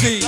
MC.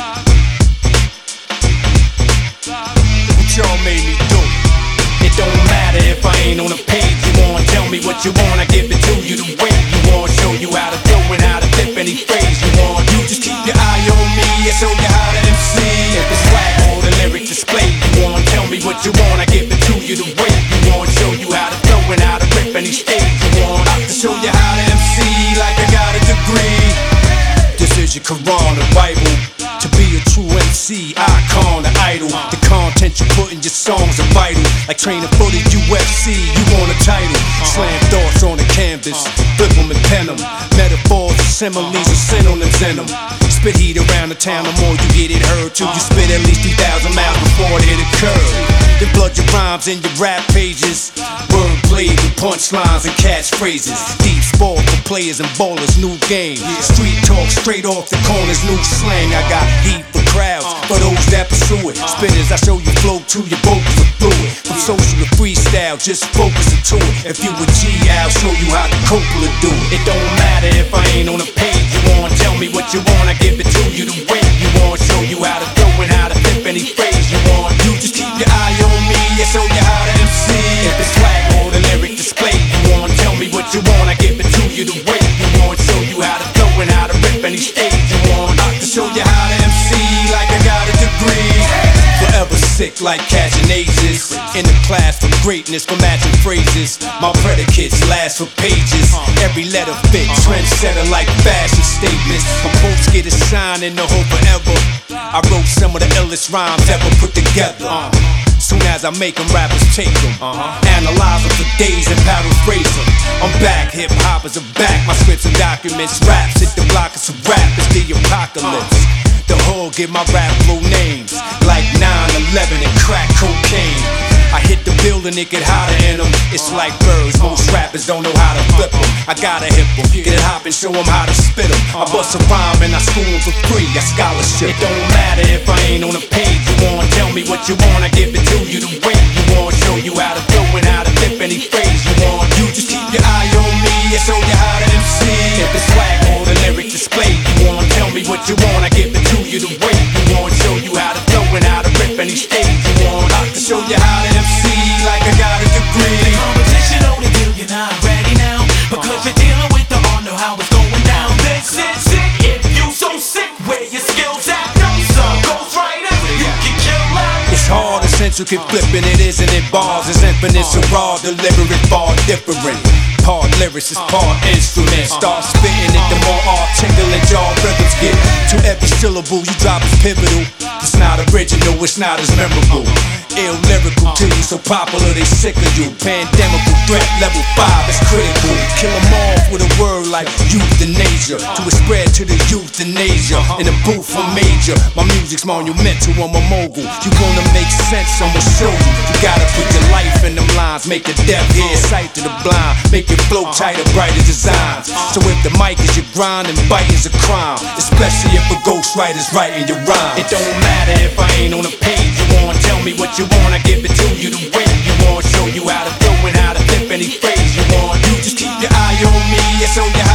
Look what y'all made me do. It don't matter if I ain't on the page. You wanna tell me what you want, I give it to you the way you want. Show you how to flow and how to flip any phrase you want. You just keep your eye on me, I show you how to MC. If it's swag or the lyric display, you wanna tell me what you want, I give it to you the way you want. Show you how to flow and how to rip any stage you want. I can show you how to MC like I got a degree. This is your Quran, the Bible. To be a true MC, icon, the idol. The content you put in your songs are vital. Like training for the UFC, you want a title. Slam thoughts on the canvas, flip them and pen them. Metaphors, similes, and synonyms in them. Spit heat around the town, the more you get it heard. Till you spit at least 3,000 miles before it hit a curve. Then blood your rhymes in your rap pages. Wordplay with punchlines and catchphrases. Deep sport for players and ballers, new game. Street talk straight off the corners, new slang. I got heat for crowds, for those that pursue it. Spinners, I show you flow to your vocals are fluid. From social to freestyle, just focus into it. If you a G, I'll show you how the Coppola do it. It don't matter if I ain't on the page. You wanna tell me what you want, I give it to you the way you want. Show you how to flow and how to flip any phrase you want. You just keep your eye on me, I show you how to MC. If it's swag or the lyric display, you wanna tell me what you want, I give it to you the way you want. Show you how to flow and how to rip any stage you want. I can show you how to MC like I got a degree. Forever sick like catching aces. In the class for greatness, for matching phrases. My predicates last for pages. Every letter fit, trendsetter like fashion statements. My quotes get a shine in the whole forever. I wrote some of the illest rhymes ever put together. Soon as I make them, rappers take them. Analyze them for days and paraphrase them. I'm back, hip hoppers are back. My scripts and documents, raps hit the block of some rap. It's the apocalypse. The hood give my rap flow names like 9/11 and crack cocaine. I hit the building, it get hotter in them. It's like birds, most rappers don't know how to flip them. I gotta hip them, get it hop and show them how to spit them. I bust a rhyme and I school them for free, I scholarship. It don't matter if I ain't on the page. You wanna tell me what you want, I give it to you the way you want. Show you how to flow and how to flip any phrase you want. You just keep your eye on me, I show you how to MC. If it's swag or the lyric display, you wanna tell me what you want, I give it to you the way you want. Show you how to flow and how to rip any stage you want. I can show you how to MC like I got a degree. The competition only till you're not ready now, because you're dealing with the know how it's going down. This is sick. If you so sick, where your skills at? No sir, goes right in. You can kill that. It's hard, essential, keep flipping it, isn't it? Bars is infinite, so raw, deliver it far different. Part lyrics is part instrument. Start spitting it, the more articulate y'all rhythms get. To every syllable you drop is pivotal. It's not original, it's not as memorable. Ill lyrical to you, so popular they sick of you. Pandemical threat, level 5 is critical. Kill them off with a word like euthanasia. To it spread to the youth in Asia. In the booth I'm major, my music's monumental, I'm a mogul. You wanna make sense, I'ma show you. You gotta put your life in them lines. Make the deaf hear, sight to the blind. Make it flow tighter, brighter designs. So if the mic is your grind, and biting's a crime. Especially if a ghostwriter's writing your rhyme. It don't matter if I ain't on the page. You wanna tell me what you want, I give it to you the way you want. Show you how to flow and how to flip any phrase you want. You just keep your eye on me, I show you